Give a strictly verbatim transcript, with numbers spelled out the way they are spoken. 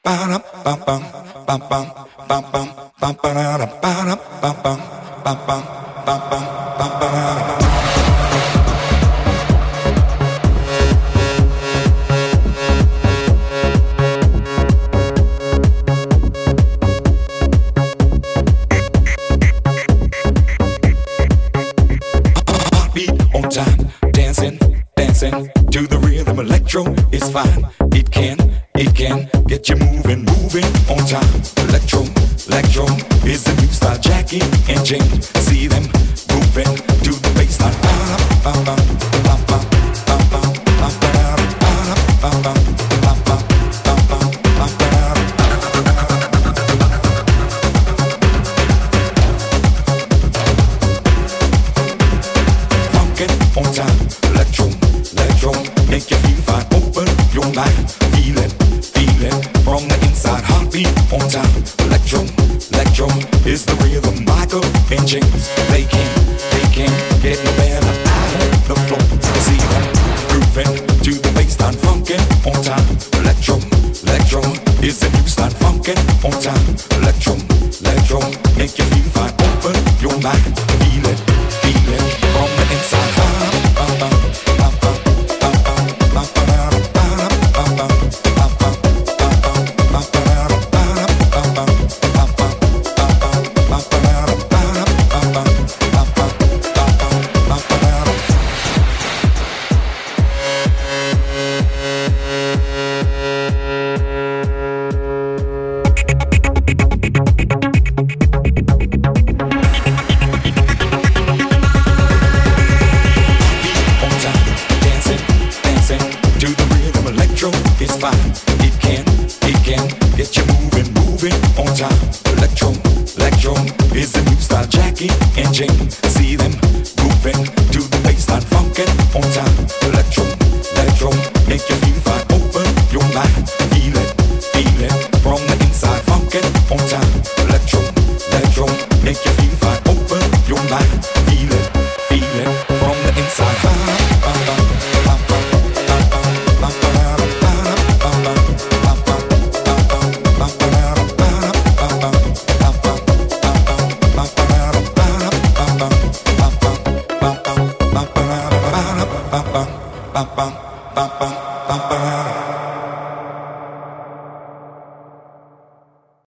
It's fine, it can, it can get you moving, moving on time. Electro, electro is the new style. Jackie and James, see them moving to the baseline. Funkin' on time. Electro, electro, make you feel fine. Your mind, feel it, feel it from the inside. Heartbeat on time. Electro, electro is the rhythm. Michael and James, they can't, they can't get no better out of the floor. See them grooving to the baseline. Funkin' on time. Electro, electro is the new style. Funkin' on time. Electro, electro make you feel fine. Open your mind, feel it, feel it from the inside. It's fine, it can, it can get you moving, moving on time.